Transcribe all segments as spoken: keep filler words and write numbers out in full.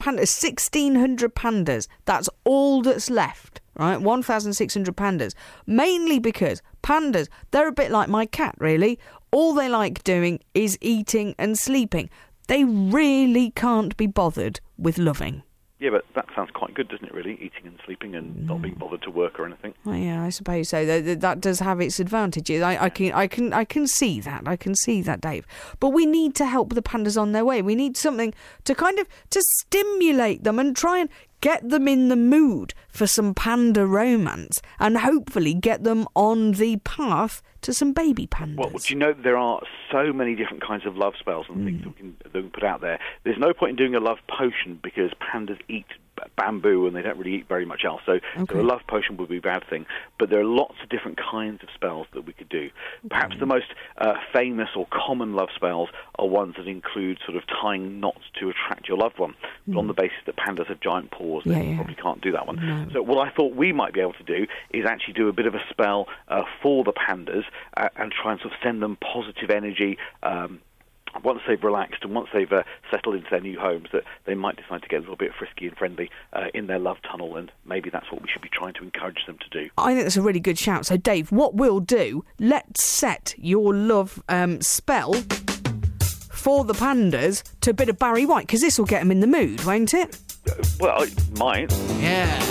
pandas, sixteen hundred pandas. That's all that's left, right? one thousand six hundred pandas. Mainly because pandas, they're a bit like my cat, really. All they like doing is eating and sleeping. They really can't be bothered with loving. Yeah, but that sounds quite good, doesn't it, really? Eating and sleeping and not being bothered to work or anything. Well, yeah, I suppose so. That, that does have its advantages. I, I can, I can, I can see that. I can see that, Dave. But we need to help the pandas on their way. We need something to kind of to stimulate them and try and get them in the mood for some panda romance, and hopefully get them on the path to some baby pandas. Well, do you know there are so many different kinds of love spells and mm. things that we, can, that we can put out there? There's no point in doing a love potion because pandas eat bamboo and they don't really eat very much else. So, okay. so a love potion would be a bad thing. But there are lots of different kinds of spells that we could do. Perhaps okay. the most uh, famous or common love spells are ones that include sort of tying knots to attract your loved one. But mm. on the basis that pandas have giant paws, yeah, they yeah. probably can't do that one. No. So what I thought we might be able to do is actually do a bit of a spell uh, for the pandas uh, and try and sort of send them positive energy um, once they've relaxed and once they've uh, settled into their new homes, that they might decide to get a little bit frisky and friendly uh, in their love tunnel, and maybe that's what we should be trying to encourage them to do. I think that's a really good shout. So, Dave, what we'll do, let's set your love um, spell for the pandas to a bit of Barry White, because this will get them in the mood, won't it? Uh, well, it might. Yeah.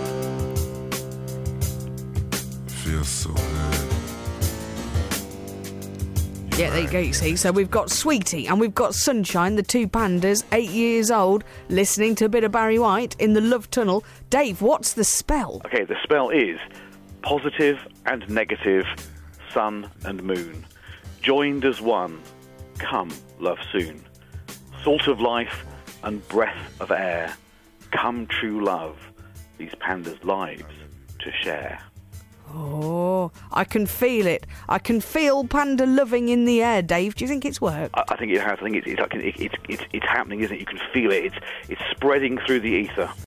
Feels so good. Yeah, there you go, you see. So we've got Sweetie and we've got Sunshine, the two pandas, eight years old, listening to a bit of Barry White in the love tunnel. Dave, what's the spell? Okay, the spell is positive and negative, sun and moon. Joined as one, come, love soon. Salt of life and breath of air. Come, true love, these pandas' lives to share. Oh, I can feel it. I can feel panda loving in the air, Dave. Do you think it's worked? I, I think it has. I think it's, it's, like, it's, it's, it's, it's happening, isn't it? You can feel it. It's, it's spreading through the ether.